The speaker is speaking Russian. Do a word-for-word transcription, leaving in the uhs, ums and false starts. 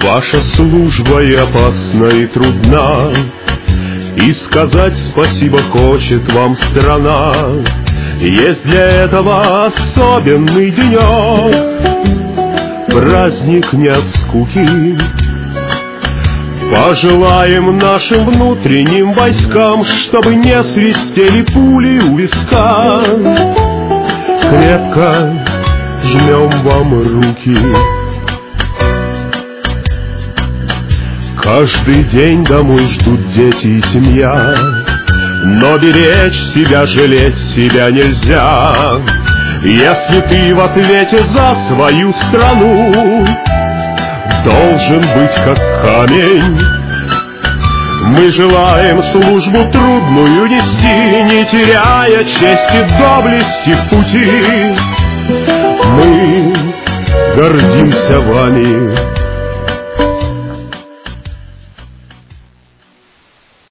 Ваша служба и опасна, и трудна, и сказать спасибо хочет вам страна. Есть для этого особенный денек, праздник не от скуки. Пожелаем нашим внутренним войскам, чтобы не свистели пули у виска. Крепко жмем вам руки. Каждый день домой ждут дети и семья, но беречь себя, жалеть себя нельзя. Если ты в ответе за свою страну должен быть как камень, мы желаем службу трудную нести, не теряя чести, доблести в пути. Мы гордимся вами,